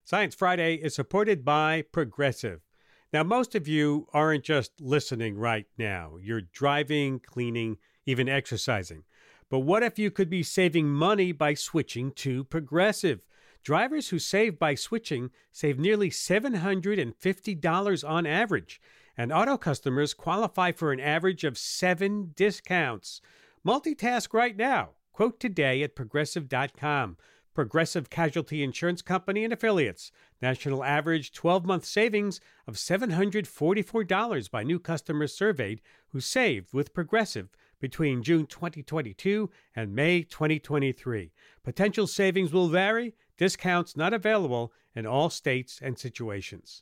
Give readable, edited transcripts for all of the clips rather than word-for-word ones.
Science Friday is supported by Progressive. Now, most of you aren't just listening right now. You're driving, cleaning, even exercising. But what if you could be saving money by switching to Progressive? Drivers who save by switching save nearly $750 on average, and auto customers qualify for an average of 7 discounts. Multitask right now. Quote today at Progressive.com. Progressive Casualty Insurance Company and Affiliates. National average 12-month savings of $744 by new customers surveyed who saved with Progressive between June 2022 and May 2023. Potential savings will vary. Discounts not available in all states and situations.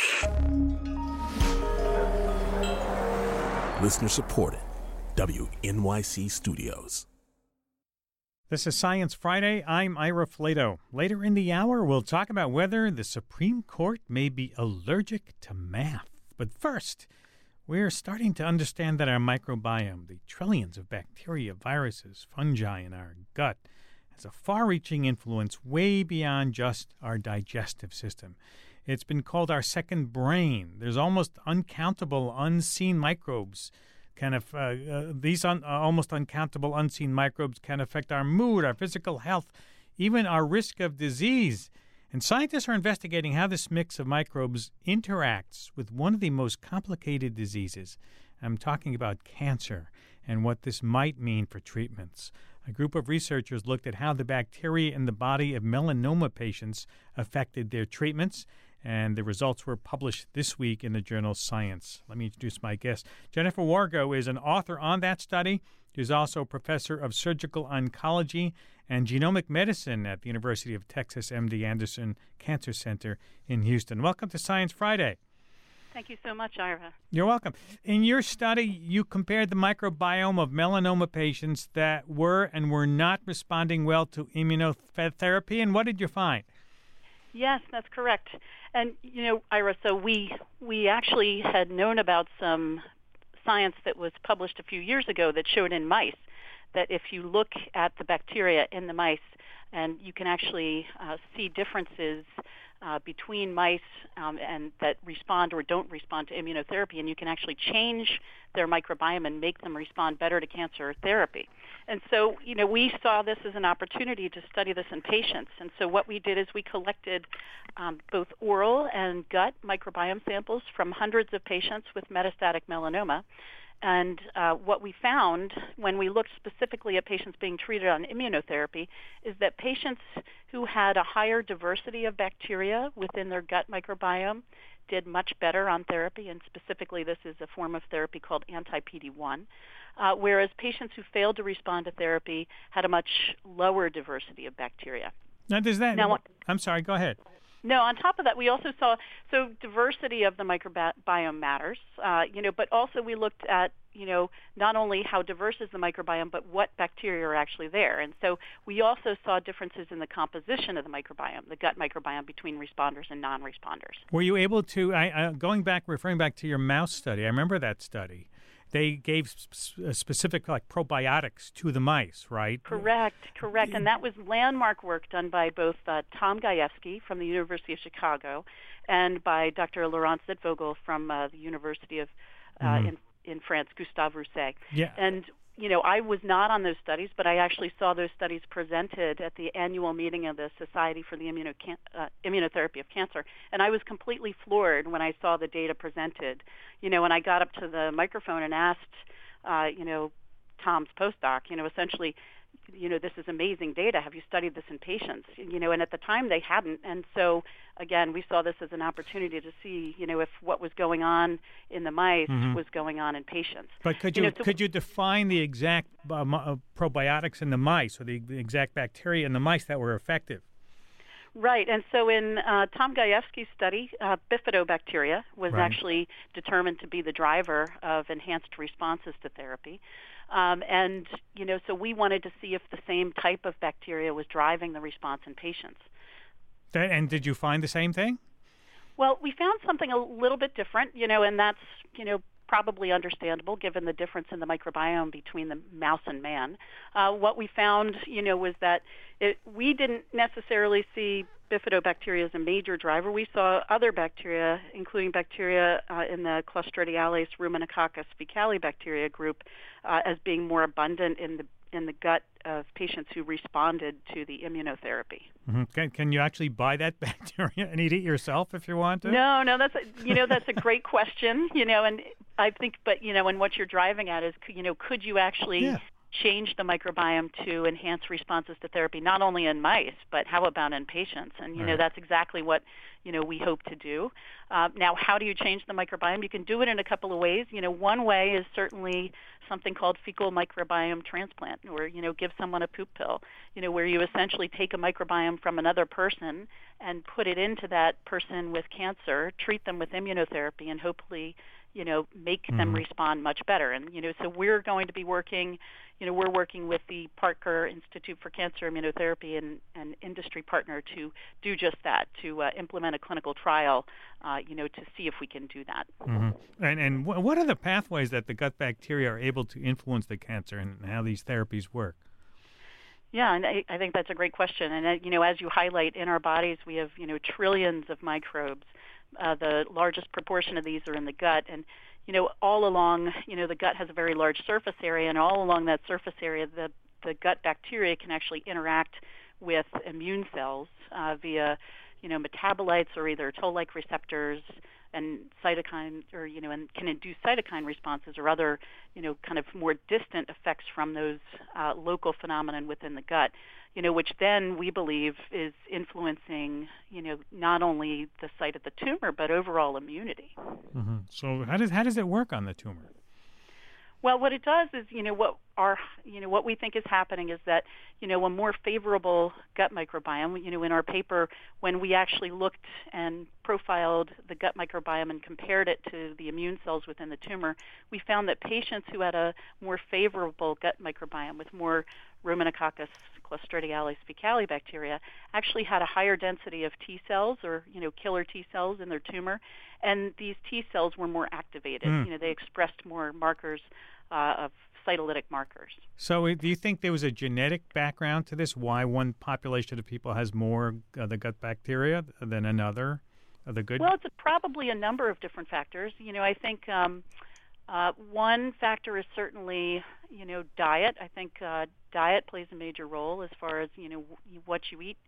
Listener supported. WNYC Studios. This is Science Friday. I'm Ira Flato. Later in the hour, we'll talk about whether the Supreme Court may be allergic to math. But first, we're starting to understand that our microbiome, the trillions of bacteria, viruses, fungi in our gut, has a far-reaching influence way beyond just our digestive system. It's been called our second brain. There's almost uncountable unseen microbes. These almost uncountable unseen microbes can affect our mood, our physical health, even our risk of disease. And scientists are investigating how this mix of microbes interacts with one of the most complicated diseases. I'm talking about cancer and what this might mean for treatments. A group of researchers looked at how the bacteria in the body of melanoma patients affected their treatments, and the results were published this week in the journal Science. Let me introduce my guest. Jennifer Wargo is an author on that study. She's also a professor of surgical oncology and genomic medicine at the University of Texas MD Anderson Cancer Center in Houston. Welcome to Science Friday. Thank you so much, Ira. You're welcome. In your study, you compared the microbiome of melanoma patients that were and were not responding well to immunotherapy, and what did you find? Yes, that's correct. And, Ira, so we actually had known about some science that was published a few years ago that showed in mice that if you look at the bacteria in the mice, and you can actually see differences between mice and that respond or don't respond to immunotherapy, and you can actually change their microbiome and make them respond better to cancer therapy. And so, we saw this as an opportunity to study this in patients. And so what we did is we collected both oral and gut microbiome samples from hundreds of patients with metastatic melanoma. And what we found when we looked specifically at patients being treated on immunotherapy is that patients who had a higher diversity of bacteria within their gut microbiome did much better on therapy, and specifically this is a form of therapy called anti-PD-1, whereas patients who failed to respond to therapy had a much lower diversity of bacteria. Now, I'm sorry, go ahead. No, on top of that, we also saw, so diversity of the microbiome matters, but also we looked at, not only how diverse is the microbiome, but what bacteria are actually there. And so we also saw differences in the composition of the microbiome, the gut microbiome, between responders and non-responders. Were you able to, referring back to your mouse study, I remember that study. They gave specific probiotics to the mice, right? Correct. And that was landmark work done by both Tom Gajewski from the University of Chicago and by Dr. Laurent Zitvogel from the University of in France, Gustave Roussy. Yeah. And I was not on those studies, but I actually saw those studies presented at the annual meeting of the Society for the Immunotherapy of Cancer, and I was completely floored when I saw the data presented. When I got up to the microphone and asked, Tom's postdoc, essentially, this is amazing data. Have you studied this in patients? And at the time they hadn't. And so, again, we saw this as an opportunity to see, if what was going on in the mice was going on in patients. But could you define the exact probiotics in the mice or the exact bacteria in the mice that were effective? Right, and so in Tom Gajewski's study, bifidobacteria was actually determined to be the driver of enhanced responses to therapy. So we wanted to see if the same type of bacteria was driving the response in patients. And did you find the same thing? Well, we found something a little bit different, and that's, probably understandable given the difference in the microbiome between the mouse and man. What we found, was that we didn't necessarily see bifidobacteria as a major driver. We saw other bacteria, including bacteria in the Clostridiales ruminococcus fecali bacteria group, as being more abundant in the gut of patients who responded to the immunotherapy. Mm-hmm. Can you actually buy that bacteria and eat it yourself if you want to? No, that's a great question. And I think, but and what you're driving at is, could you actually change the microbiome to enhance responses to therapy, not only in mice, but how about in patients? And, that's exactly what, we hope to do. Now, how do you change the microbiome? You can do it in a couple of ways. One way is certainly something called fecal microbiome transplant, or, give someone a poop pill, where you essentially take a microbiome from another person and put it into that person with cancer, treat them with immunotherapy, and hopefully, make them respond much better. And, so we're going to be working, we're working with the Parker Institute for Cancer Immunotherapy and industry partner to do just that, to implement a clinical trial, to see if we can do that. Mm-hmm. And what are the pathways that the gut bacteria are able to influence the cancer and how these therapies work? Yeah, and I think that's a great question. And, as you highlight, in our bodies we have, trillions of microbes. The largest proportion of these are in the gut. And, all along, the gut has a very large surface area, and all along that surface area, the gut bacteria can actually interact with immune cells via, metabolites or either toll-like receptors and cytokines, or, and can induce cytokine responses or other, kind of more distant effects from those local phenomenon within the gut, which then we believe is influencing, not only the site of the tumor, but overall immunity. Mm-hmm. So how does it work on the tumor? Well, what it does is, what we think is happening is that, a more favorable gut microbiome, in our paper, when we actually looked and profiled the gut microbiome and compared it to the immune cells within the tumor, we found that patients who had a more favorable gut microbiome with more Ruminococcus Clostridiales fecali bacteria actually had a higher density of T cells, or, killer T cells in their tumor, and these T cells were more activated. They expressed more markers of cytolytic markers. So do you think there was a genetic background to this, why one population of people has more of the gut bacteria than another? The good? Well, it's probably a number of different factors. I think one factor is certainly, diet. I think diet plays a major role as far as, what you eat,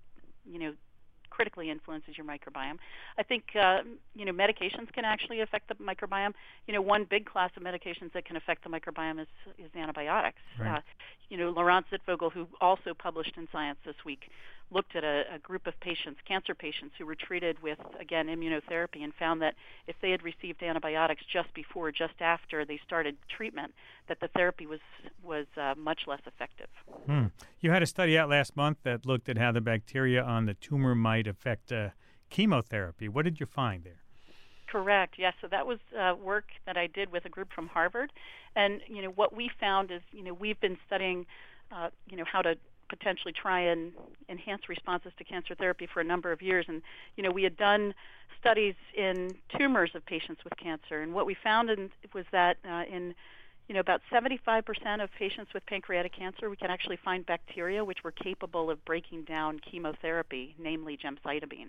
critically influences your microbiome. I think, medications can actually affect the microbiome. One big class of medications that can affect the microbiome is antibiotics. Right. Laurent Zitvogel, who also published in Science this week, looked at a group of patients, cancer patients, who were treated with, again, immunotherapy, and found that if they had received antibiotics just before or just after they started treatment, that the therapy was much less effective. You had a study out last month that looked at how the bacteria on the tumor might affect chemotherapy. What did you find there? Correct. Yes. So that was work that I did with a group from Harvard, and what we found is we've been studying how to potentially try and enhance responses to cancer therapy for a number of years, and we had done studies in tumors of patients with cancer, and what we found was that in about 75% of patients with pancreatic cancer, we can actually find bacteria which were capable of breaking down chemotherapy, namely gemcitabine.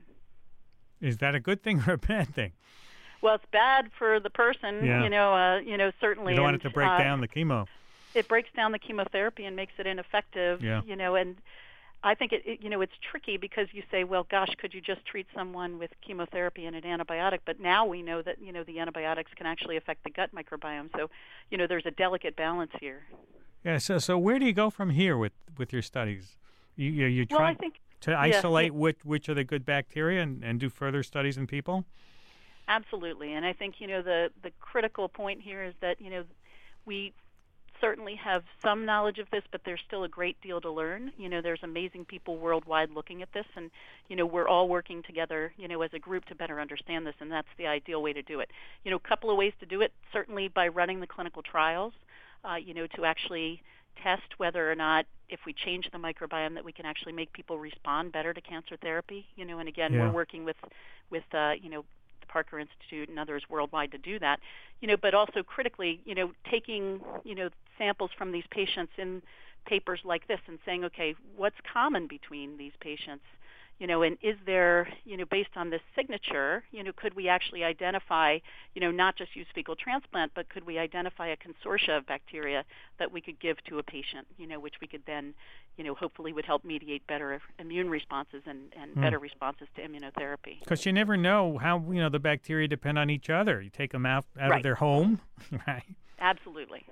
Is that a good thing or a bad thing? Well, it's bad for the person, certainly. You don't want it to break down the chemo. It breaks down the chemotherapy and makes it ineffective, and I think it's tricky because you say, well, gosh, could you just treat someone with chemotherapy and an antibiotic? But now we know that, the antibiotics can actually affect the gut microbiome. So, there's a delicate balance here. Yeah, so where do you go from here with your studies? You try to isolate which are the good bacteria and do further studies in people? Absolutely. And I think, the critical point here is that, we certainly have some knowledge of this, but there's still a great deal to learn. There's amazing people worldwide looking at this, and, we're all working together, as a group to better understand this, and that's the ideal way to do it. A couple of ways to do it, certainly by running the clinical trials, to actually test whether or not if we change the microbiome that we can actually make people respond better to cancer therapy, and again, we're working with Parker Institute and others worldwide to do that, but also critically, taking, samples from these patients in papers like this and saying, okay, what's common between these patients? And is there, based on this signature, could we actually identify, not just use fecal transplant, but could we identify a consortia of bacteria that we could give to a patient, which we could then, hopefully would help mediate better immune responses and better responses to immunotherapy. Because you never know how, the bacteria depend on each other. You take them out right. of their home, right? Absolutely.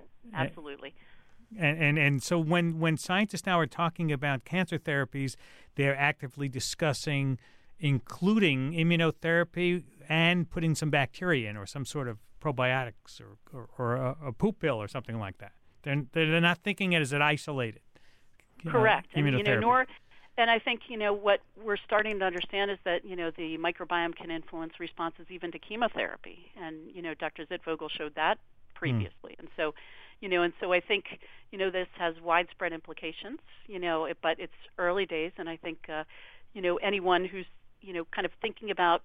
And so when scientists now are talking about cancer therapies, they're actively discussing including immunotherapy and putting some bacteria in or some sort of probiotics or a poop pill or something like that. They're not thinking it as an isolated correct. Immunotherapy. And I think, what we're starting to understand is that, the microbiome can influence responses even to chemotherapy. And, Dr. Zitvogel showed that previously. And so, I think, this has widespread implications, but it's early days. And I think, anyone who's, kind of thinking about,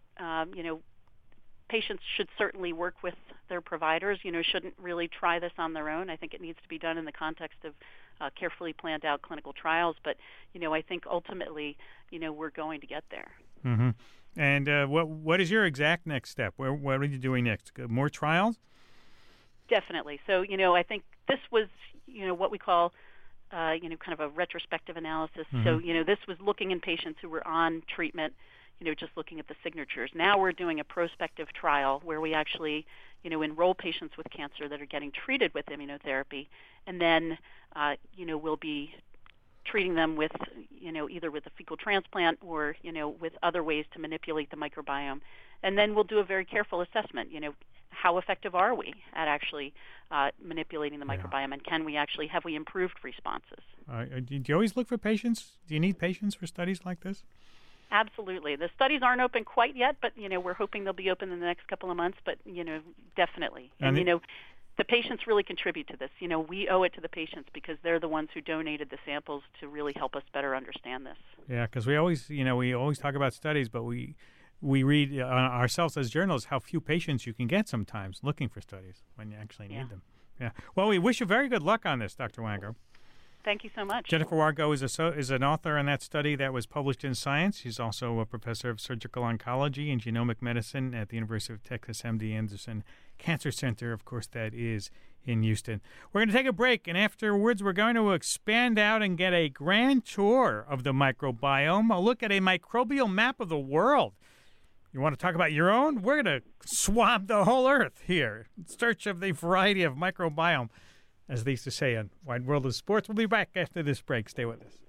patients should certainly work with their providers, shouldn't really try this on their own. I think it needs to be done in the context of carefully planned out clinical trials. But, I think ultimately, we're going to get there. Mm-hmm. And what is your exact next step? What are you doing next? More trials? Definitely. So, I think this was, what we call, kind of a retrospective analysis. Mm-hmm. So, this was looking in patients who were on treatment, just looking at the signatures. Now we're doing a prospective trial where we actually, enroll patients with cancer that are getting treated with immunotherapy, and then, we'll be treating them with, either with a fecal transplant or, with other ways to manipulate the microbiome. And then we'll do a very careful assessment, how effective are we at actually manipulating the microbiome, and have we improved responses? Do you always look for patients? Do you need patients for studies like this? Absolutely. The studies aren't open quite yet, but, we're hoping they'll be open in the next couple of months, but, definitely. And, the patients really contribute to this. We owe it to the patients because they're the ones who donated the samples to really help us better understand this. Yeah, because we always talk about studies, but we read ourselves as journalists how few patients you can get sometimes looking for studies when you actually need them. Yeah. Well, we wish you very good luck on this, Dr. Wango. Thank you so much. Jennifer Wargo is an author on that study that was published in Science. She's also a professor of surgical oncology and genomic medicine at the University of Texas MD Anderson Cancer Center. Of course, that is in Houston. We're going to take a break, and afterwards we're going to expand out and get a grand tour of the microbiome, a look at a microbial map of the world. You want to talk about your own? We're going to swab the whole earth here in search of the variety of microbiome, as they used to say on Wide World of Sports. We'll be back after this break. Stay with us.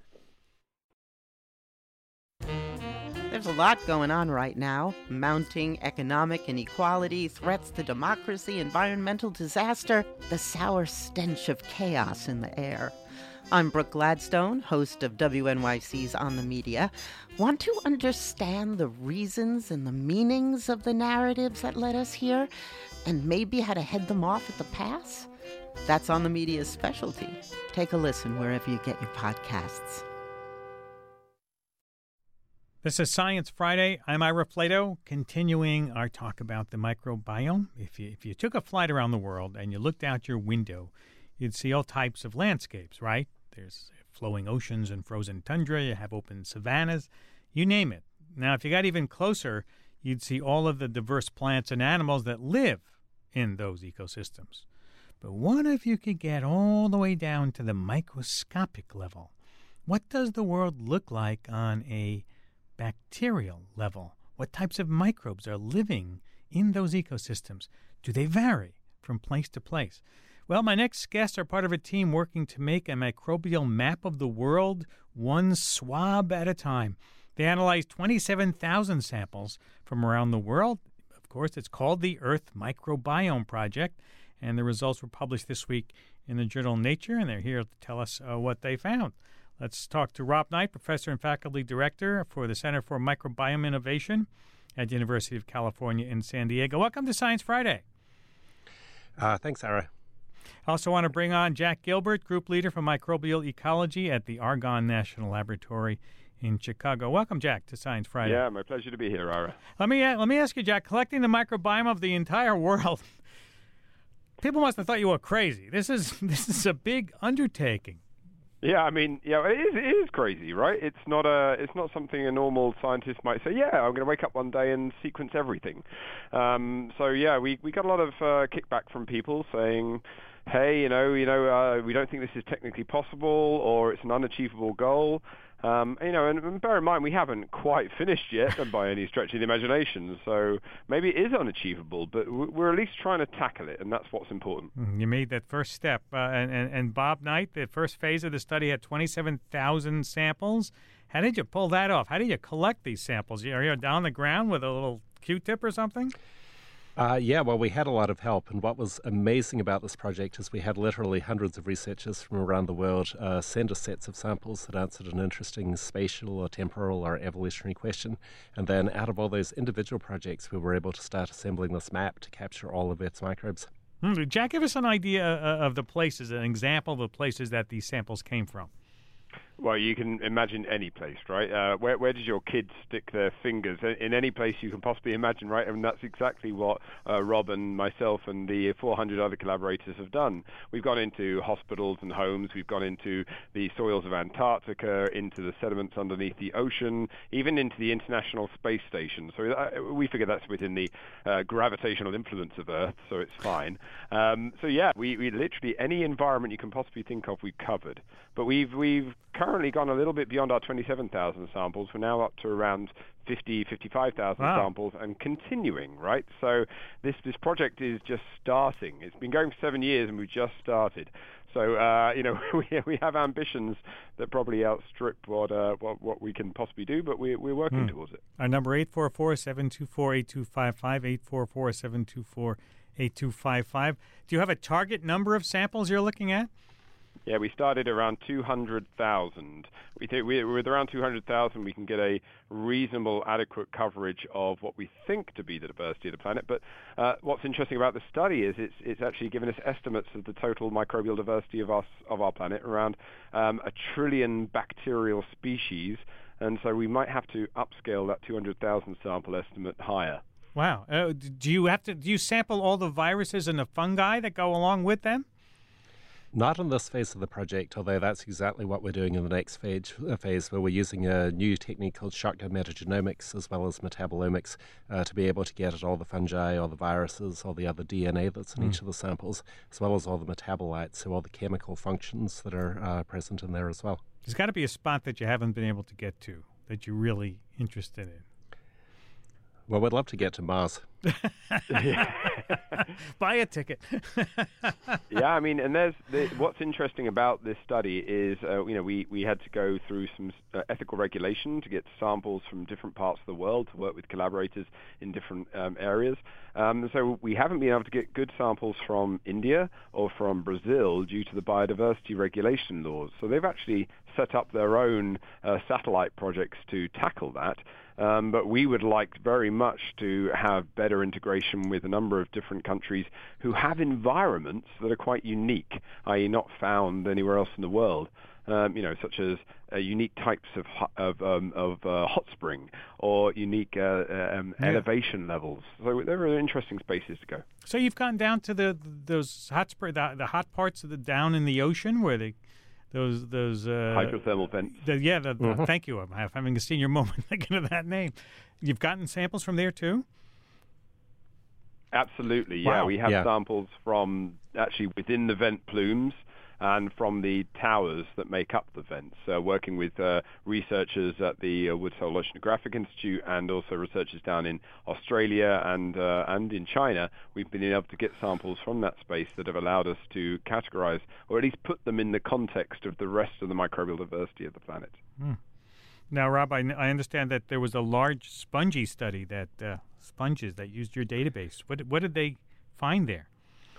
There's a lot going on right now. Mounting economic inequality, threats to democracy, environmental disaster, the sour stench of chaos in the air. I'm Brooke Gladstone, host of WNYC's On the Media. Want to understand the reasons and the meanings of the narratives that led us here, and maybe how to head them off at the pass? That's On the Media's specialty. Take a listen wherever you get your podcasts. This is Science Friday. I'm Ira Flato, continuing our talk about the microbiome. If you took a flight around the world and you looked out your window, you'd see all types of landscapes, right? There's flowing oceans and frozen tundra. You have open savannas. You name it. Now, if you got even closer, you'd see all of the diverse plants and animals that live in those ecosystems. But what if you could get all the way down to the microscopic level? What does the world look like on a bacterial level? What types of microbes are living in those ecosystems? Do they vary from place to place? Well, my next guests are part of a team working to make a microbial map of the world, one swab at a time. They analyzed 27,000 samples from around the world. Of course, it's called the Earth Microbiome Project, and the results were published this week in the journal Nature, and they're here to tell us what they found. Let's talk to Rob Knight, professor and faculty director for the Center for Microbiome Innovation at the University of California in San Diego. Welcome to Science Friday. Thanks, Ira. I also want to bring on Jack Gilbert, group leader for microbial ecology at the Argonne National Laboratory in Chicago. Welcome, Jack, to Science Friday. Yeah, my pleasure to be here, Ira. Let me ask you, Jack, collecting the microbiome of the entire world, people must have thought you were crazy. This is a big undertaking. Yeah, I mean, it is crazy, right? It's not something a normal scientist might say. Yeah, I'm going to wake up one day and sequence everything. We got a lot of kickback from people saying, hey, we don't think this is technically possible, or it's an unachievable goal. And bear in mind, we haven't quite finished yet by any stretch of the imagination, so maybe it is unachievable, but we're at least trying to tackle it, and that's what's important. You made that first step. And Bob Knight, the first phase of the study had 27,000 samples. How did you pull that off? How did you collect these samples? Are you down the ground with a little Q-tip or something? We had a lot of help, and what was amazing about this project is we had literally hundreds of researchers from around the world send us sets of samples that answered an interesting spatial or temporal or evolutionary question, and then out of all those individual projects we were able to start assembling this map to capture all of Earth's microbes. Jack, give us an idea of the places, an example of the places that these samples came from. Well, you can imagine any place, right? Where did your kids stick their fingers? In any place you can possibly imagine, right? And that's exactly what Rob and myself and the 400 other collaborators have done. We've gone into hospitals and homes. We've gone into the soils of Antarctica, into the sediments underneath the ocean, even into the International Space Station. So we figure that's within the gravitational influence of Earth, so it's fine. We literally any environment you can possibly think of, we've covered. But we've currently gone a little bit beyond our 27,000 samples. We're now up to around 55,000 samples and continuing, right? So this project is just starting. It's been going for 7 years and we've just started. So, we have ambitions that probably outstrip what we can possibly do, but we're working towards it. Our number 844-724-8255, 844-824-8255. Do you have a target number of samples you're looking at? Yeah, we started around 200,000. We think with around 200,000, we can get a reasonable, adequate coverage of what we think to be the diversity of the planet. But what's interesting about the study is it's actually given us estimates of the total microbial diversity of our planet, around 1 trillion bacterial species, and so we might have to upscale that 200,000 sample estimate higher. Wow! Do you sample all the viruses and the fungi that go along with them? Not in this phase of the project, although that's exactly what we're doing in the next phase where we're using a new technique called shotgun metagenomics as well as metabolomics to be able to get at all the fungi, all the viruses, all the other DNA that's in each of the samples, as well as all the metabolites, so all the chemical functions that are present in there as well. There's got to be a spot that you haven't been able to get to that you're really interested in. Well, we'd love to get to Mars. Buy a ticket. Yeah, I mean, and what's interesting about this study is, we had to go through some ethical regulation to get samples from different parts of the world to work with collaborators in different areas. So we haven't been able to get good samples from India or from Brazil due to the biodiversity regulation laws. So they've actually set up their own satellite projects to tackle that. But we would like very much to have better integration with a number of different countries who have environments that are quite unique, i.e. not found anywhere else in the world, such as unique types of hot spring or unique elevation levels. So there are interesting spaces to go. So you've gone down to those hot spring, the hot parts of down in the ocean where those hydrothermal vents. Thank you. I'm having a senior moment thinking of that name. You've gotten samples from there too? Absolutely, yeah. Wow. We have samples from actually within the vent plumes and from the towers that make up the vents, working with researchers at the Woods Hole Oceanographic Institute and also researchers down in Australia and in China. We've been able to get samples from that space that have allowed us to categorize, or at least put them in the context of the rest of the microbial diversity of the planet. Now, Rob, I understand that there was a large spongy study that sponges that used your database. What did they find there?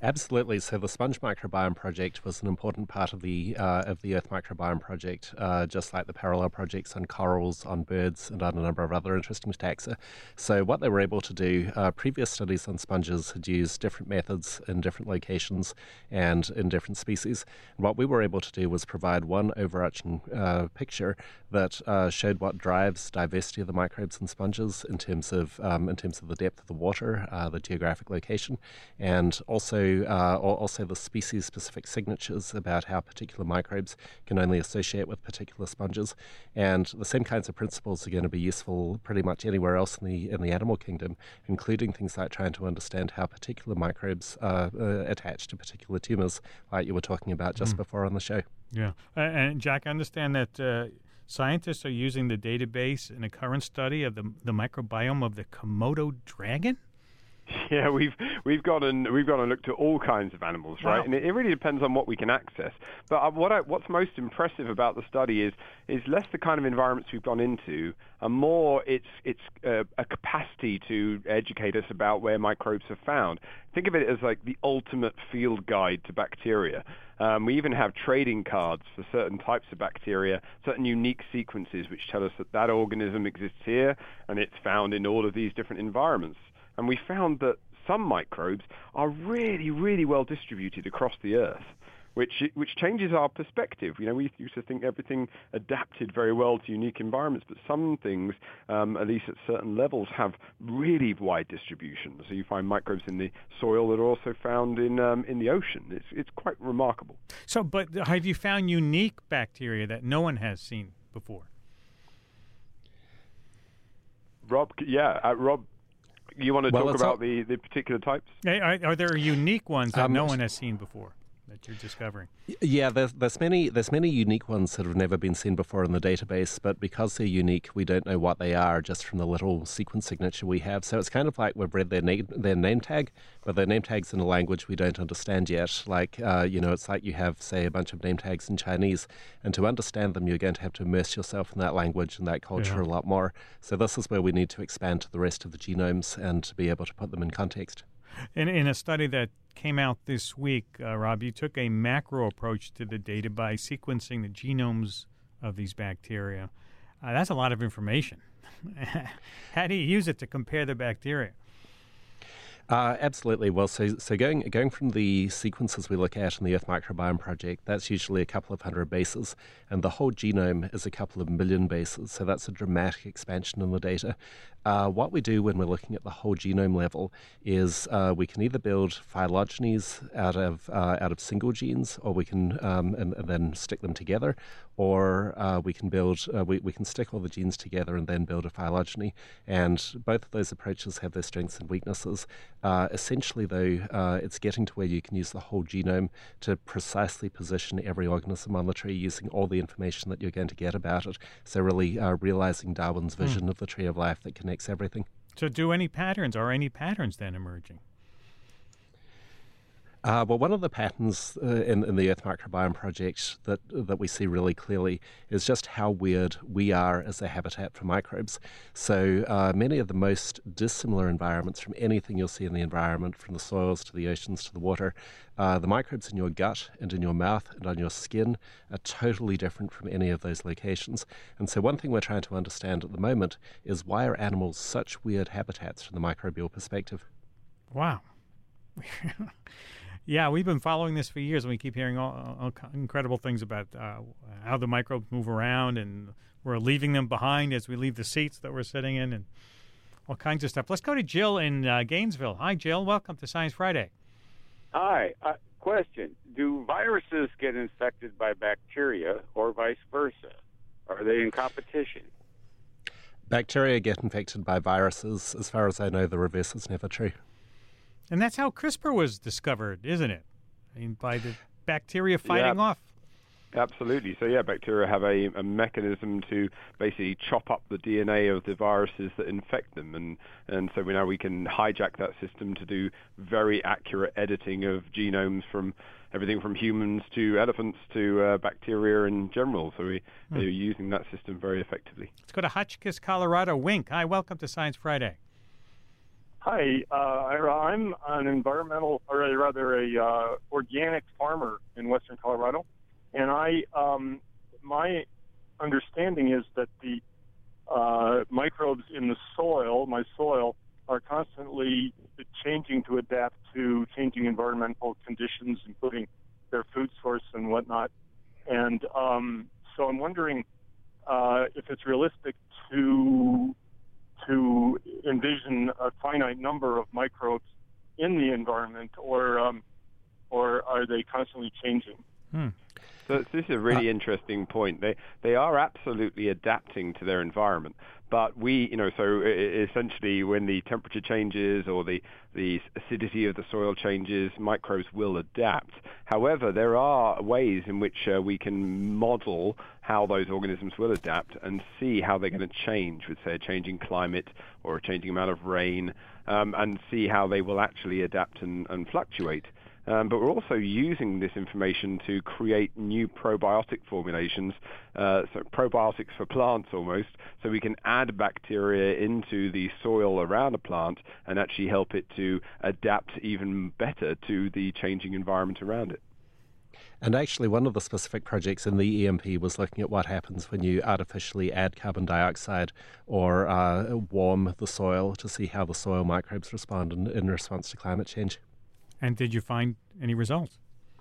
Absolutely. So the Sponge Microbiome Project was an important part of the Earth Microbiome Project, just like the parallel projects on corals, on birds, and on a number of other interesting taxa. So what they were able to do, previous studies on sponges had used different methods in different locations and in different species. And what we were able to do was provide one overarching picture that showed what drives diversity of the microbes in sponges in terms of the depth of the water, the geographic location, and also the species-specific signatures about how particular microbes can only associate with particular sponges. And the same kinds of principles are going to be useful pretty much anywhere else in the animal kingdom, including things like trying to understand how particular microbes attach to particular tumors, like you were talking about just before on the show. Yeah. And Jack, I understand that scientists are using the database in a current study of the microbiome of the Komodo dragon? Yeah, we've gone and looked at all kinds of animals, right? Wow. And it really depends on what we can access. But what's most impressive about the study is less the kind of environments we've gone into, and more it's a capacity to educate us about where microbes are found. Think of it as like the ultimate field guide to bacteria. We even have trading cards for certain types of bacteria, certain unique sequences which tell us that organism exists here and it's found in all of these different environments. And we found that some microbes are really, really well distributed across the Earth, which changes our perspective. You know, we used to think everything adapted very well to unique environments, but some things, at least at certain levels, have really wide distribution. So you find microbes in the soil that are also found in the ocean. It's quite remarkable. So, but have you found unique bacteria that no one has seen before? Rob, you want to talk about the particular types? Are there unique ones that no one has seen before that you're discovering? Yeah, there's many unique ones that have never been seen before in the database, but because they're unique, we don't know what they are just from the little sequence signature we have. So it's kind of like we've read their name tag, but their name tag's in a language we don't understand yet. Like, it's like you have, say, a bunch of name tags in Chinese, and to understand them, you're going to have to immerse yourself in that language and that culture a lot more. So this is where we need to expand to the rest of the genomes and to be able to put them in context. In a study that came out this week, Rob, you took a macro approach to the data by sequencing the genomes of these bacteria. That's a lot of information. How do you use it to compare the bacteria? Absolutely. Well, so going from the sequences we look at in the Earth Microbiome Project, that's usually a couple of hundred bases, and the whole genome is a couple of million bases, so that's a dramatic expansion in the data. What we do when we're looking at the whole genome level is we can either build phylogenies out of single genes, or we can and then stick them together, or we can build we can stick all the genes together and then build a phylogeny. And both of those approaches have their strengths and weaknesses. Essentially, though, it's getting to where you can use the whole genome to precisely position every organism on the tree using all the information that you're going to get about it. So really realizing Darwin's vision of the tree of life that connects everything. So are any patterns then emerging? Well, one of the patterns in the Earth Microbiome Project that we see really clearly is just how weird we are as a habitat for microbes. So many of the most dissimilar environments from anything you'll see in the environment, from the soils to the oceans to the water, the microbes in your gut and in your mouth and on your skin are totally different from any of those locations. And so one thing we're trying to understand at the moment is, why are animals such weird habitats from the microbial perspective? Wow. Yeah, we've been following this for years, and we keep hearing all incredible things about how the microbes move around, and we're leaving them behind as we leave the seats that we're sitting in, and all kinds of stuff. Let's go to Jill in Gainesville. Hi, Jill. Welcome to Science Friday. Hi. Question. Do viruses get infected by bacteria or vice versa? Are they in competition? Bacteria get infected by viruses. As far as I know, the reverse is never true. And that's how CRISPR was discovered, isn't it? I mean, by the bacteria fighting off. Absolutely. So, bacteria have a mechanism to basically chop up the DNA of the viruses that infect them. And so now we can hijack that system to do very accurate editing of genomes from everything from humans to elephants to bacteria in general. So we're using that system very effectively. Let's go to Hotchkiss, Colorado. Wink. Hi, welcome to Science Friday. Hi, Ira. I'm an environmental, or rather a organic farmer in western Colorado, and my understanding is that the microbes in the soil, my soil, are constantly changing to adapt to changing environmental conditions, including their food source and whatnot. And so I'm wondering if it's realistic to envision a finite number of microbes in the environment, or are they constantly changing? So this is a really interesting point. They are absolutely adapting to their environment, but essentially when the temperature changes or the acidity of the soil changes, microbes will adapt. However, there are ways in which we can model how those organisms will adapt and see how they're going to change with, say, a changing climate or a changing amount of rain, and see how they will actually adapt and fluctuate. But we're also using this information to create new probiotic formulations, so probiotics for plants almost, so we can add bacteria into the soil around a plant and actually help it to adapt even better to the changing environment around it. And actually, one of the specific projects in the EMP was looking at what happens when you artificially add carbon dioxide or warm the soil to see how the soil microbes respond in response to climate change. And did you find any results?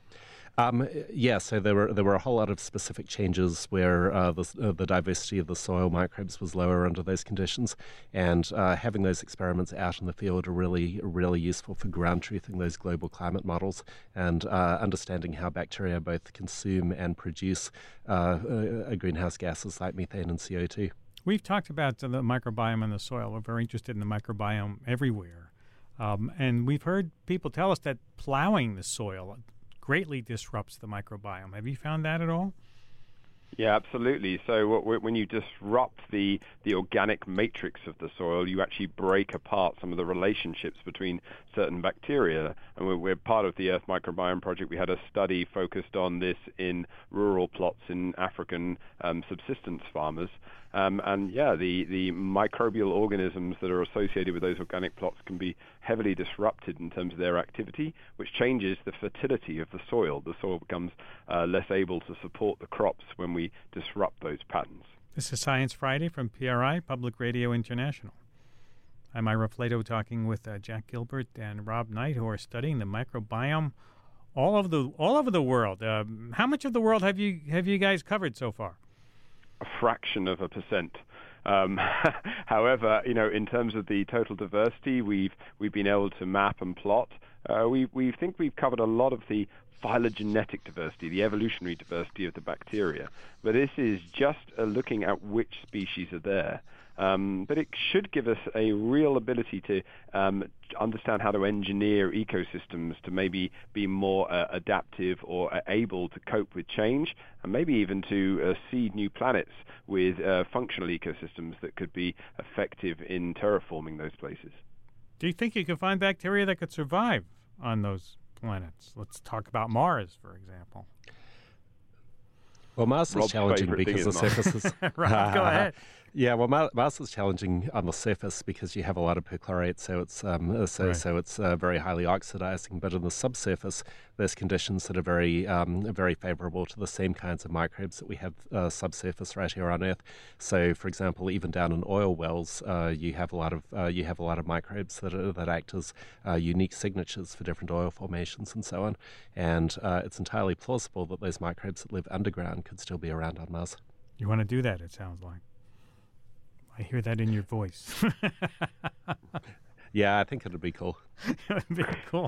Yeah, so there were a whole lot of specific changes where the diversity of the soil microbes was lower under those conditions, and having those experiments out in the field are really useful for ground truthing those global climate models and understanding how bacteria both consume and produce greenhouse gases like methane and CO2. We've talked about the microbiome in the soil. We're very interested in the microbiome everywhere. And we've heard people tell us that plowing the soil greatly disrupts the microbiome. Have you found that at all? Yeah, absolutely. So when you disrupt the organic matrix of the soil, you actually break apart some of the relationships between certain bacteria. And we're part of the Earth Microbiome Project. We had a study focused on this in rural plots in African subsistence farmers. The microbial organisms that are associated with those organic plots can be heavily disrupted in terms of their activity, which changes the fertility of the soil. The soil becomes less able to support the crops when we disrupt those patterns. This is Science Friday from PRI, Public Radio International. I'm Ira Flato talking with Jack Gilbert and Rob Knight, who are studying the microbiome all over the world. How much of the world have you guys covered so far? A fraction of a percent. However, in terms of the total diversity, we've been able to map and plot. We think we've covered a lot of the phylogenetic diversity, the evolutionary diversity of the bacteria. But this is just looking at which species are there. But it should give us a real ability to understand how to engineer ecosystems to maybe be more adaptive or able to cope with change, and maybe even to seed new planets with functional ecosystems that could be effective in terraforming those places. Do you think you can find bacteria that could survive on those planets? Let's talk about Mars, for example. Well, Mars is challenging because the surface is... Rob, go ahead. Yeah, well, Mars is challenging on the surface because you have a lot of perchlorate, so it's very highly oxidizing. But on the subsurface, there's conditions that are very favorable to the same kinds of microbes that we have subsurface right here on Earth. So, for example, even down in oil wells, you have a lot of microbes that act as unique signatures for different oil formations and so on. And it's entirely plausible that those microbes that live underground could still be around on Mars. You want to do that? It sounds like. I hear that in your voice. Yeah, I think it would be cool. It would be cool.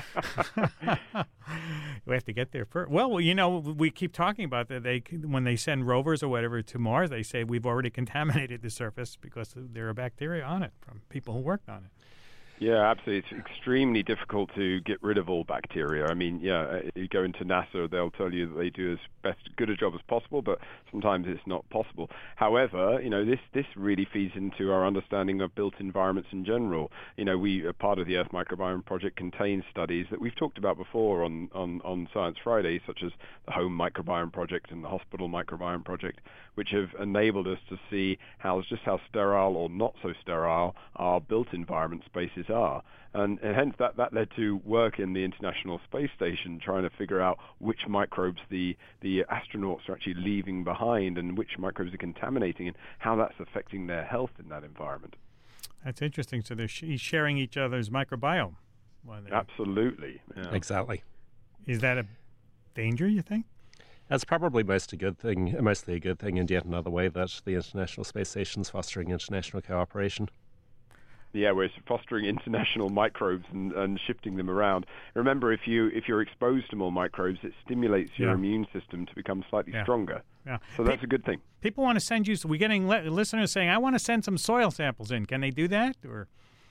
We have to get there first. Well, we keep talking about that. When they send rovers or whatever to Mars, they say we've already contaminated the surface because there are bacteria on it from people who worked on it. Yeah, absolutely. It's extremely difficult to get rid of all bacteria. I mean, you go into NASA, they'll tell you that they do as good a job as possible, but sometimes it's not possible. However, this really feeds into our understanding of built environments in general. We are part of the Earth Microbiome Project contains studies that we've talked about before on Science Friday, such as the Home Microbiome Project and the Hospital Microbiome Project, which have enabled us to see how sterile or not so sterile our built environment spaces are. And hence that led to work in the International Space Station trying to figure out which microbes the astronauts are actually leaving behind and which microbes are contaminating and how that's affecting their health in that environment. That's interesting. So they're sharing each other's microbiome. Absolutely. Yeah. Exactly. Is that a danger, you think? That's probably mostly a good thing, and yet another way that the International Space Station is fostering international cooperation. Yeah, we're fostering international microbes and shifting them around. Remember, if you're exposed to more microbes, it stimulates your immune system to become slightly stronger. Yeah. So that's a good thing. People want to send you. So we're getting listeners saying, "I want to send some soil samples in." Can they do that, or?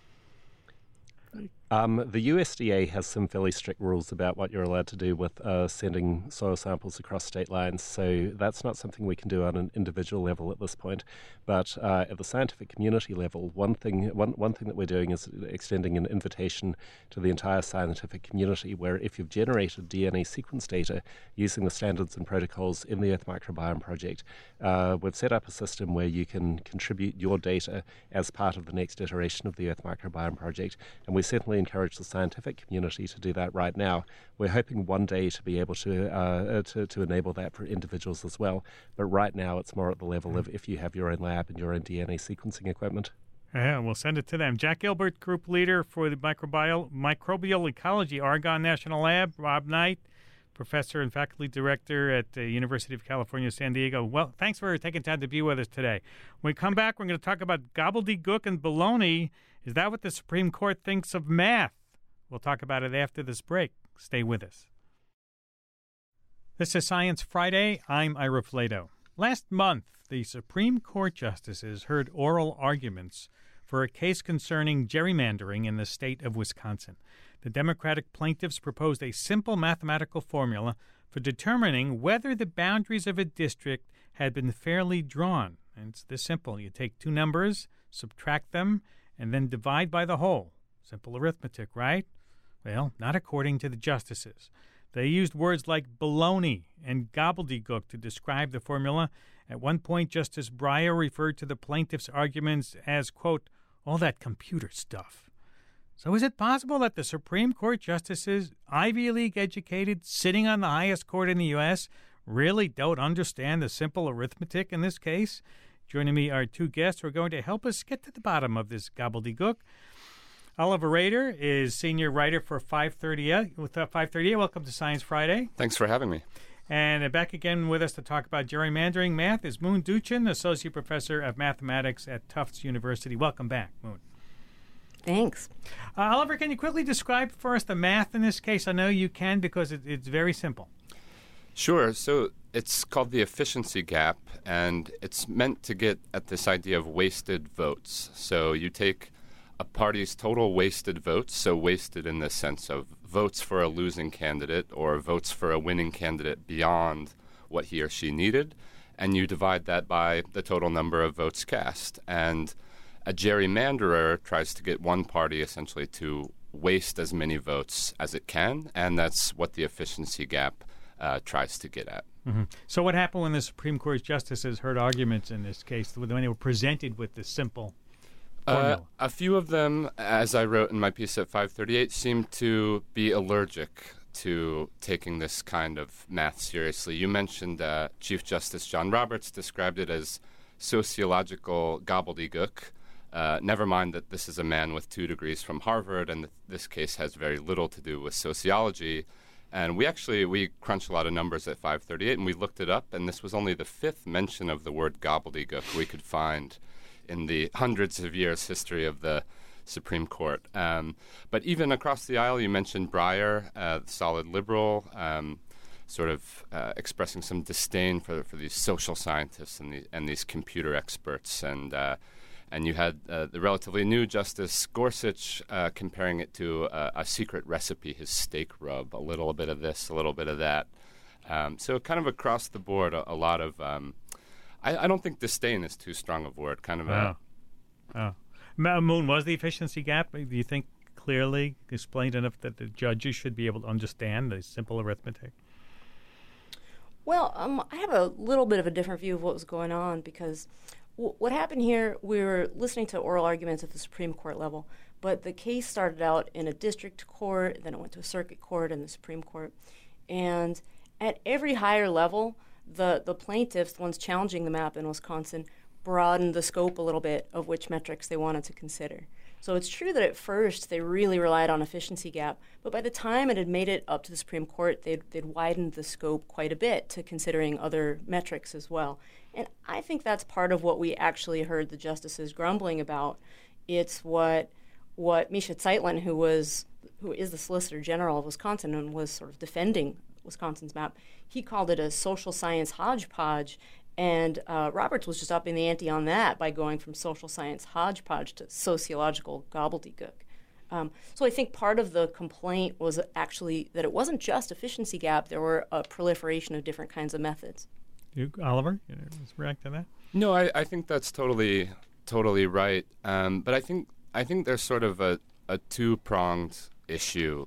The USDA has some fairly strict rules about what you're allowed to do with sending soil samples across state lines, so that's not something we can do on an individual level at this point. But at the scientific community level, one thing that we're doing is extending an invitation to the entire scientific community, where if you've generated DNA sequence data using the standards and protocols in the Earth Microbiome Project, we've set up a system where you can contribute your data as part of the next iteration of the Earth Microbiome Project, and we certainly encourage the scientific community to do that right now. We're hoping one day to be able to enable that for individuals as well, but right now it's more at the level of if you have your own lab and your own DNA sequencing equipment. Yeah, we'll send it to them. Jack Gilbert, group leader for the microbial ecology Argonne National Lab. Rob Knight, professor and faculty director at the University of California, San Diego. Well, thanks for taking time to be with us today. When we come back, we're going to talk about gobbledygook and baloney. Is that what the Supreme Court thinks of math? We'll talk about it after this break. Stay with us. This is Science Friday. I'm Ira Flato. Last month, the Supreme Court justices heard oral arguments for a case concerning gerrymandering in the state of Wisconsin. The Democratic plaintiffs proposed a simple mathematical formula for determining whether the boundaries of a district had been fairly drawn. And it's this simple. You take two numbers, subtract them, and then divide by the whole. Simple arithmetic, right? Well, not according to the justices. They used words like baloney and gobbledygook to describe the formula. At one point, Justice Breyer referred to the plaintiffs' arguments as, quote, all that computer stuff. So is it possible that the Supreme Court justices, Ivy League educated, sitting on the highest court in the U.S., really don't understand the simple arithmetic in this case? Joining me are two guests who are going to help us get to the bottom of this gobbledygook. Oliver Rader is senior writer for 538. Welcome to Science Friday. Thanks for having me. And back again with us to talk about gerrymandering math is Moon Duchin, associate professor of mathematics at Tufts University. Welcome back, Moon. Thanks. Oliver, can you quickly describe for us the math in this case? I know you can because it's very simple. Sure. So it's called the efficiency gap, and it's meant to get at this idea of wasted votes. So you take a party's total wasted votes, so wasted in the sense of votes for a losing candidate or votes for a winning candidate beyond what he or she needed, and you divide that by the total number of votes cast. And a gerrymanderer tries to get one party essentially to waste as many votes as it can, and that's what the efficiency gap tries to get at. Mm-hmm. So what happened when the Supreme Court justices heard arguments in this case, when they were presented with this simple formula? A few of them, as I wrote in my piece at 538, seemed to be allergic to taking this kind of math seriously. You mentioned Chief Justice John Roberts described it as sociological gobbledygook. Never mind that this is a man with 2 degrees from Harvard, and this case has very little to do with sociology. And we crunched a lot of numbers at 538, and we looked it up, and this was only the 5th mention of the word gobbledygook we could find in the hundreds of years history of the Supreme Court. But even across the aisle, you mentioned Breyer, the solid liberal, sort of expressing some disdain for these social scientists and these computer experts. And you had the relatively new Justice Gorsuch comparing it to a secret recipe, his steak rub, a little bit of this, a little bit of that. So kind of across the board, a lot of I don't think disdain is too strong a word. Kind of Moon, was the efficiency gap, do you think, clearly explained enough that the judges should be able to understand the simple arithmetic? Well, I have a little bit of a different view of what was going on because what happened here, we were listening to oral arguments at the Supreme Court level, but the case started out in a district court, then it went to a circuit court and the Supreme Court. And at every higher level, the plaintiffs, the ones challenging the map in Wisconsin, broadened the scope a little bit of which metrics they wanted to consider. So it's true that at first they really relied on efficiency gap, but by the time it had made it up to the Supreme Court, they'd widened the scope quite a bit to considering other metrics as well. And I think that's part of what we actually heard the justices grumbling about. It's what Misha Zeitlin, who is the Solicitor General of Wisconsin and was sort of defending Wisconsin's map, he called it a social science hodgepodge. And Roberts was just upping the ante on that by going from social science hodgepodge to sociological gobbledygook. So I think part of the complaint was actually that it wasn't just efficiency gap. There were a proliferation of different kinds of methods. Oliver, you react to that? No, I think that's totally right. But I think there's sort of a two-pronged issue,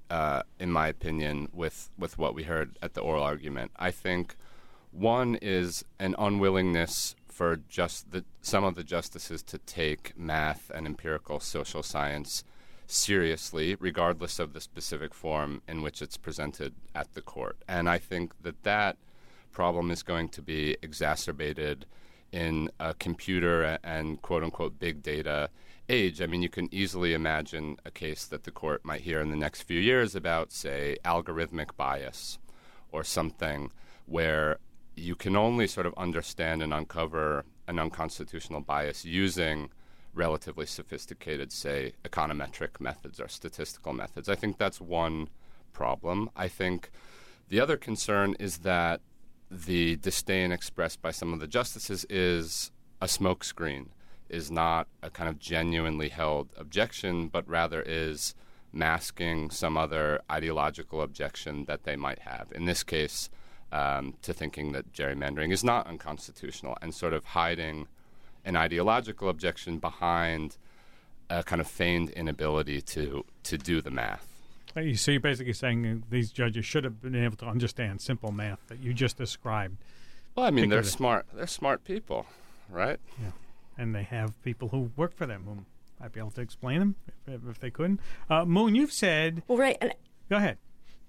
in my opinion, with what we heard at the oral argument. I think one is an unwillingness for some of the justices to take math and empirical social science seriously, regardless of the specific form in which it's presented at the court. And I think that problem is going to be exacerbated in a computer and quote-unquote big data age. I mean, you can easily imagine a case that the court might hear in the next few years about, say, algorithmic bias or something where you can only sort of understand and uncover an unconstitutional bias using relatively sophisticated, say, econometric methods or statistical methods. I think that's one problem. I think the other concern is that the disdain expressed by some of the justices is a smokescreen, is not a kind of genuinely held objection, but rather is masking some other ideological objection that they might have. In this case, to thinking that gerrymandering is not unconstitutional and sort of hiding an ideological objection behind a kind of feigned inability to do the math. So you're basically saying these judges should have been able to understand simple math that you just described. Well, I mean, they're smart. They're smart people, right? Yeah, and they have people who work for them who might be able to explain them if they couldn't. Moon, you've said... Well, right. And go ahead.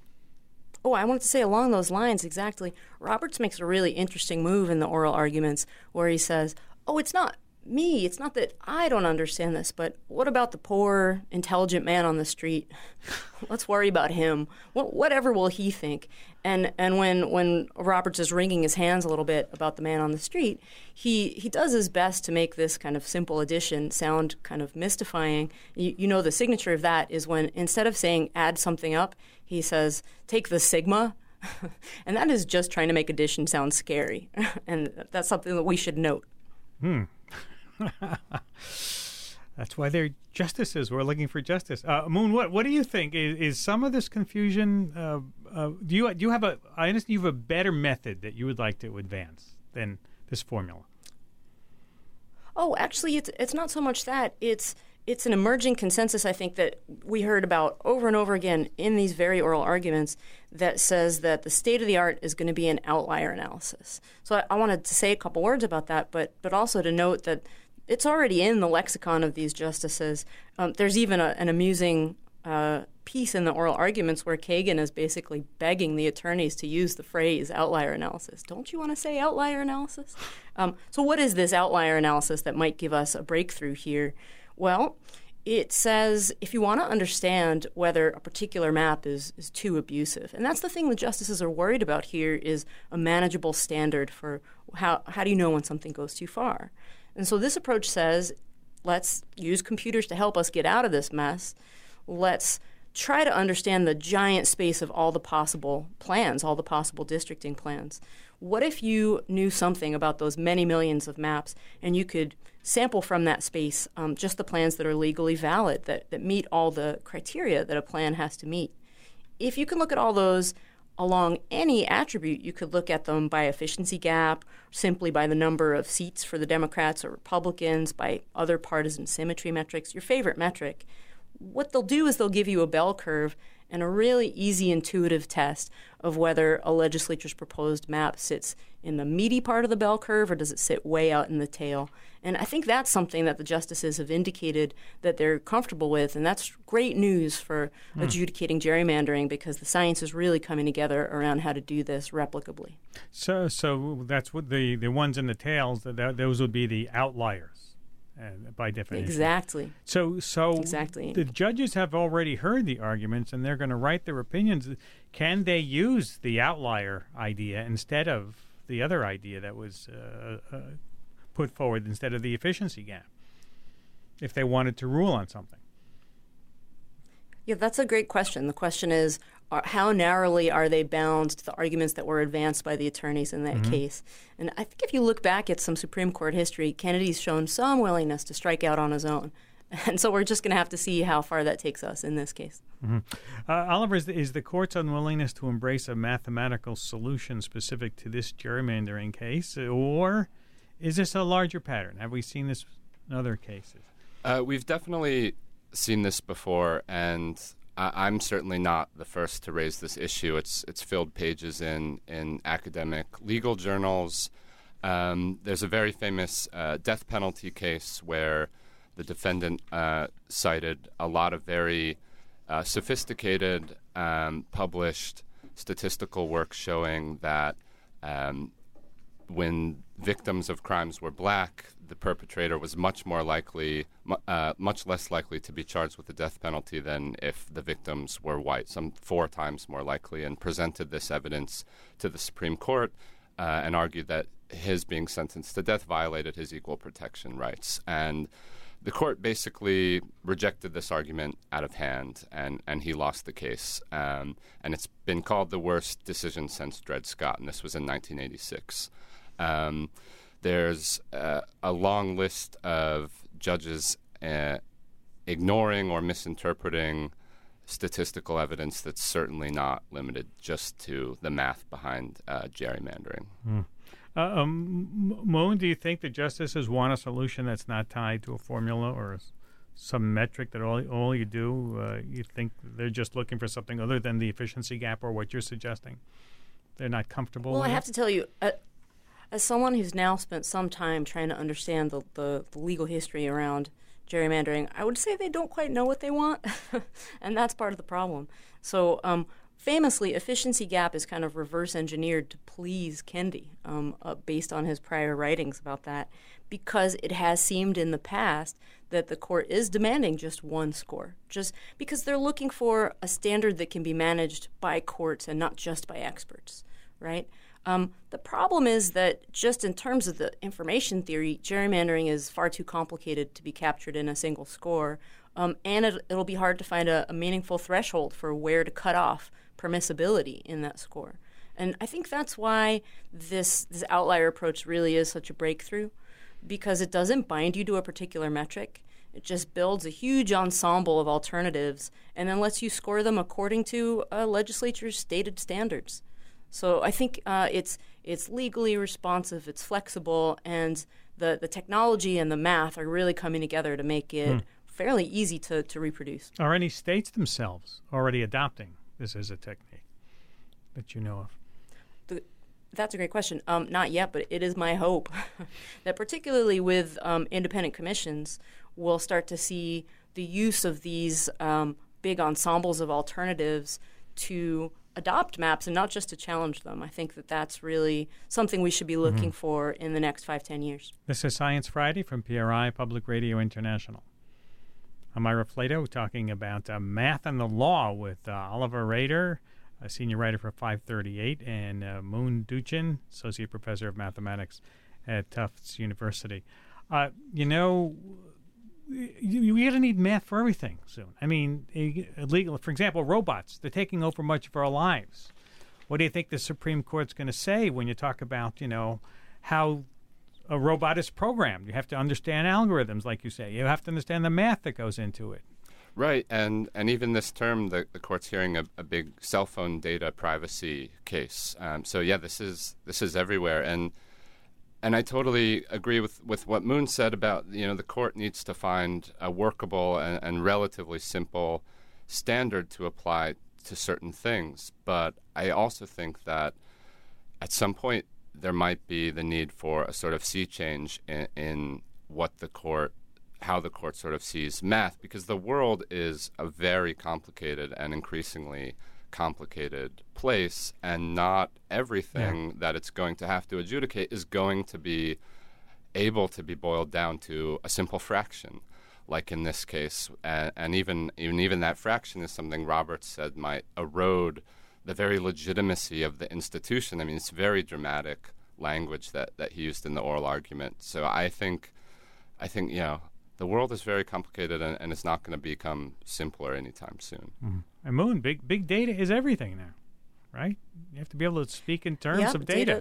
Oh, I wanted to say along those lines exactly. Roberts makes a really interesting move in the oral arguments where he says, it's not me. It's not that I don't understand this, but what about the poor, intelligent man on the street? Let's worry about him. Whatever will he think? And when Roberts is wringing his hands a little bit about the man on the street, he does his best to make this kind of simple addition sound kind of mystifying. You know, the signature of that is when instead of saying add something up, he says take the sigma. And that is just trying to make addition sound scary. And that's something that we should note. That's why they're justices. We're looking for justice. Moon, what do you think? Is some of this confusion? Do you have a? I understand you have a better method that you would like to advance than this formula. Oh, actually, it's not so much that it's an emerging consensus. I think that we heard about over and over again in these very oral arguments that says that the state of the art is going to be an outlier analysis. So I wanted to say a couple words about that, but also to note that it's already in the lexicon of these justices. There's even an amusing piece in the oral arguments where Kagan is basically begging the attorneys to use the phrase outlier analysis. Don't you want to say outlier analysis? So what is this outlier analysis that might give us a breakthrough here? Well, it says if you want to understand whether a particular map is too abusive, and that's the thing the justices are worried about here, is a manageable standard for how do you know when something goes too far. And so this approach says, let's use computers to help us get out of this mess. Let's try to understand the giant space of all the possible plans, all the possible districting plans. What if you knew something about those many millions of maps and you could sample from that space just the plans that are legally valid, that meet all the criteria that a plan has to meet? If you can look at all those along any attribute, you could look at them by efficiency gap, simply by the number of seats for the Democrats or Republicans, by other partisan symmetry metrics, your favorite metric. What they'll do is they'll give you a bell curve, and a really easy, intuitive test of whether a legislature's proposed map sits in the meaty part of the bell curve or does it sit way out in the tail. And I think that's something that the justices have indicated that they're comfortable with, and that's great news for adjudicating gerrymandering because the science is really coming together around how to do this replicably. So that's what the ones in the tails, those would be the outliers. By definition. Exactly. So exactly. The judges have already heard the arguments, and they're going to write their opinions. Can they use the outlier idea instead of the other idea that was put forward instead of the efficiency gap, if they wanted to rule on something? Yeah, that's a great question. The question is, how narrowly are they bound to the arguments that were advanced by the attorneys in that case? And I think if you look back at some Supreme Court history, Kennedy's shown some willingness to strike out on his own. And so we're just going to have to see how far that takes us in this case. Oliver, is the court's unwillingness to embrace a mathematical solution specific to this gerrymandering case, or is this a larger pattern? Have we seen this in other cases? We've definitely seen this before, and I'm certainly not the first to raise this issue. It's filled pages in academic legal journals. There's a very famous death penalty case where the defendant cited a lot of very sophisticated published statistical work showing that when victims of crimes were black, the perpetrator was much less likely to be charged with the death penalty than if the victims were white, some 4 times more likely, and presented this evidence to the Supreme Court and argued that his being sentenced to death violated his equal protection rights. And the court basically rejected this argument out of hand, and he lost the case. And it's been called the worst decision since Dred Scott, and this was in 1986. There's a long list of judges ignoring or misinterpreting statistical evidence that's certainly not limited just to the math behind gerrymandering. Moon, do you think the justices want a solution that's not tied to a formula or some metric that all you do? You think they're just looking for something other than the efficiency gap or what you're suggesting? They're not comfortable with I it? have to tell you, as someone who's now spent some time trying to understand the legal history around gerrymandering, I would say they don't quite know what they want, and that's part of the problem. So famously, efficiency gap is kind of reverse engineered to please Kendi based on his prior writings about that, because it has seemed in the past that the court is demanding just one score, just because they're looking for a standard that can be managed by courts and not just by experts, right? The problem is that just in terms of the information theory, gerrymandering is far too complicated to be captured in a single score, and it'll be hard to find a meaningful threshold for where to cut off permissibility in that score. And I think that's why this outlier approach really is such a breakthrough, because it doesn't bind you to a particular metric. It just builds a huge ensemble of alternatives and then lets you score them according to a legislature's stated standards. So I think it's legally responsive, it's flexible, and the technology and the math are really coming together to make it fairly easy to reproduce. Are any states themselves already adopting this as a technique that you know of? That's a great question. Not yet, but it is my hope that particularly with independent commissions, we'll start to see the use of these big ensembles of alternatives to adopt maps and not just to challenge them. I think that's really something we should be looking for in the next 5-10 years. This is Science Friday from PRI Public Radio International. I'm Ira Flato talking about math and the law with Oliver Rader, a senior writer for 538, and Moon Duchin, associate professor of mathematics at Tufts University. You're going to need math for everything soon. I mean, for example, robots, they're taking over much of our lives. What do you think the Supreme Court's going to say when you talk about, how a robot is programmed? You have to understand algorithms, like you say. You have to understand the math that goes into it. Right, and even this term, the court's hearing a big cell phone data privacy case. So yeah, this is everywhere, and I totally agree with what Moon said about, the court needs to find a workable and relatively simple standard to apply to certain things. But I also think that at some point there might be the need for a sort of sea change in how the court sort of sees math, because the world is a very complicated and increasingly complicated place, and not everything that it's going to have to adjudicate is going to be able to be boiled down to a simple fraction, like in this case. And even that fraction is something Roberts said might erode the very legitimacy of the institution. I mean, it's very dramatic language that he used in the oral argument. So I think the world is very complicated, and it's not going to become simpler anytime soon. Mm-hmm. And Moon, big data is everything now, right? You have to be able to speak in terms of data.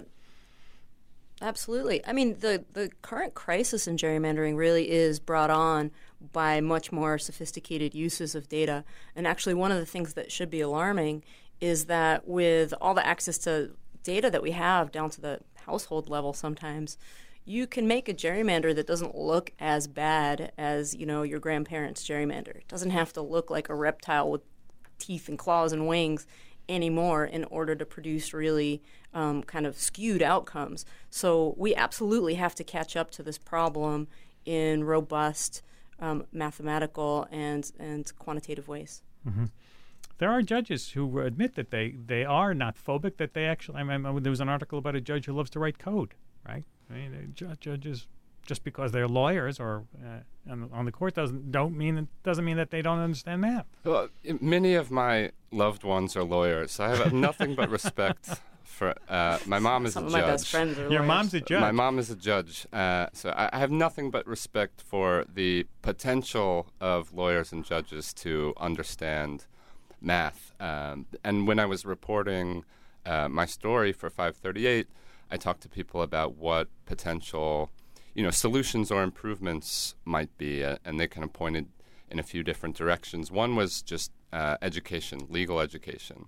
Absolutely. I mean, the current crisis in gerrymandering really is brought on by much more sophisticated uses of data. And actually, one of the things that should be alarming is that with all the access to data that we have down to the household level sometimes, you can make a gerrymander that doesn't look as bad as, your grandparents' gerrymander. It doesn't have to look like a reptile with teeth and claws and wings anymore in order to produce really kind of skewed outcomes. So we absolutely have to catch up to this problem in robust mathematical and quantitative ways. Mm-hmm. There are judges who admit that they are not phobic, that they actually, there was an article about a judge who loves to write code, right? I mean, judges, just because they're lawyers or on the court doesn't mean that they don't understand math. Well, many of my loved ones are lawyers. I have nothing but respect for. My mom is a judge. Some of my best friends are lawyers. Your mom's a judge. My mom is a judge. So I have nothing but respect for the potential of lawyers and judges to understand math. And when I was reporting my story for 538, I talked to people about what potential, solutions or improvements might be, and they kind of pointed in a few different directions. One was just education, legal education.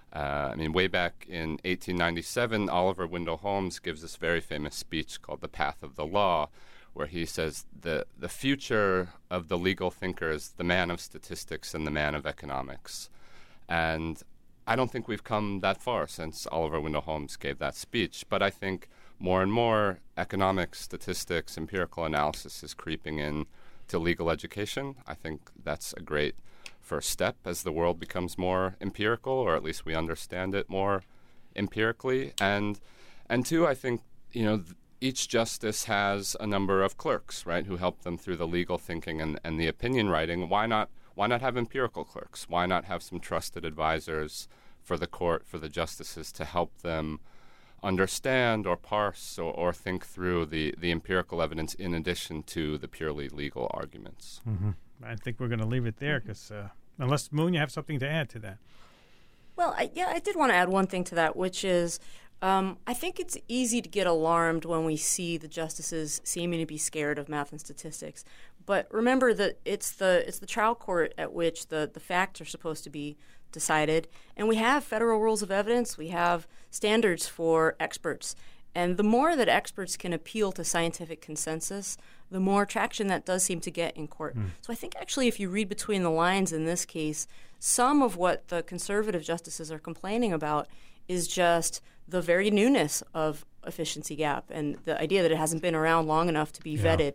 Way back in 1897, Oliver Wendell Holmes gives this very famous speech called The Path of the Law, where he says the future of the legal thinker is the man of statistics and the man of economics. And I don't think we've come that far since Oliver Wendell Holmes gave that speech, but I think more and more economics, statistics, empirical analysis is creeping in to legal education. I think that's a great first step as the world becomes more empirical, or at least we understand it more empirically. And two, I think, each justice has a number of clerks, right, who help them through the legal thinking and the opinion writing. Why not have empirical clerks? Why not have some trusted advisors for the court, for the justices, to help them understand or parse or think through the empirical evidence in addition to the purely legal arguments? Mm-hmm. I think we're going to leave it there because unless, Moon, you have something to add to that. Well, I did want to add one thing to that, which is I think it's easy to get alarmed when we see the justices seeming to be scared of math and statistics. But remember that it's the trial court at which the facts are supposed to be decided. And we have federal rules of evidence. We have standards for experts. And the more that experts can appeal to scientific consensus, the more traction that does seem to get in court. So I think actually if you read between the lines in this case, some of what the conservative justices are complaining about is just the very newness of efficiency gap and the idea that it hasn't been around long enough to be vetted.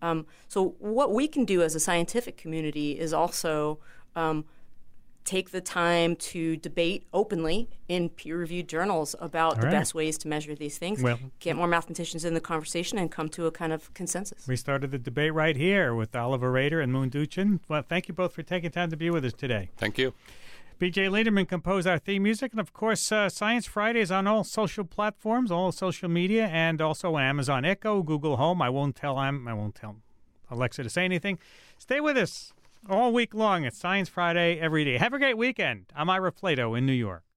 So what we can do as a scientific community is also take the time to debate openly in peer-reviewed journals about the best ways to measure these things, get more mathematicians in the conversation, and come to a kind of consensus. We started the debate right here with Oliver Rader and Moon Duchin. Well, thank you both for taking time to be with us today. Thank you. B.J. Lederman composed our theme music. And, of course, Science Friday is on all social platforms, all social media, and also Amazon Echo, Google Home. I won't tell Alexa to say anything. Stay with us all week long. It's Science Friday every day. Have a great weekend. I'm Ira Flato in New York.